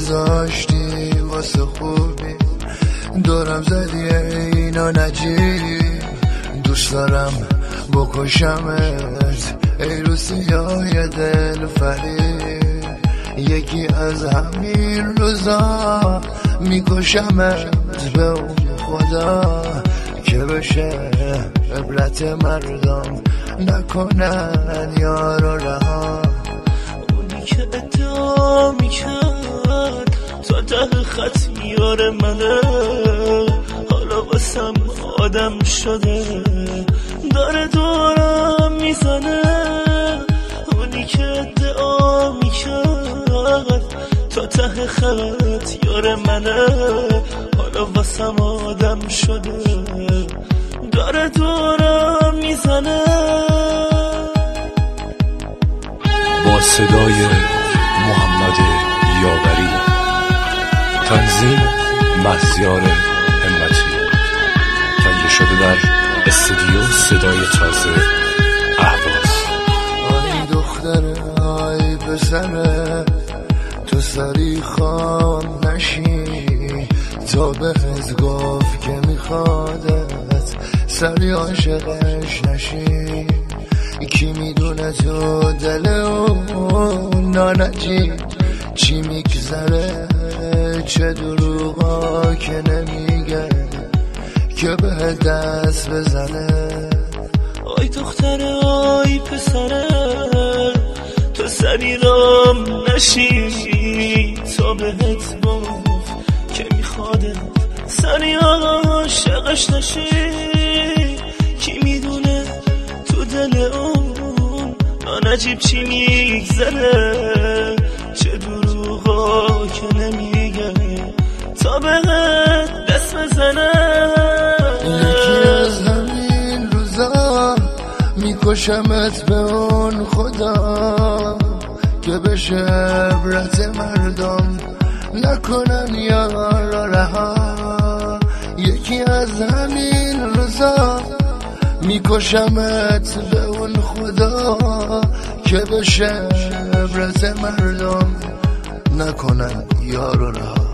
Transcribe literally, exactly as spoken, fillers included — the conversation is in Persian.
نذاشتی واسه خوبی دورم زدی اینا نجیب دوست دارم بکشمت ای روسیای دل فریب یکی از همین روزا میکشمت به اون خدا که بشه عبرت مردم نکنن یارو رها اونی که ادعا میکرد تا ته خط یار منه حالا واسم آدم شده داره دورم میزنه اونی که ادعا میکرد تا ته خط یار منه حالا واسم آدم شده داره دورم میزنه با صدای محمد یاوری تنظیم مهسیار همتی تهیه شده در استودیو صدای تازه اهواز آی دختر آی پسره تو سری خوام نشی تا بهت گفت که میخوادت سری عاشقش نشی کی میدونه تو دل اون نانجی چی میگذره چه دروغا که نمیگه که به دست بزنه آی دختر آی پسره تو سری رام نشی تا بهت گفت که میخوادت سری عاشقش نشی کی میدونه تو دل اون نجیب چی میگذره چه دروغا که نمیگه تا بهت دست بزنه یکی از همین روزا میکشمت به اون خدا که بشه عبرت مردم نکنن یارا رها یکی از همین روزا میکشمت به اون خدا که بشه عبرت مردم نکنن یارو رها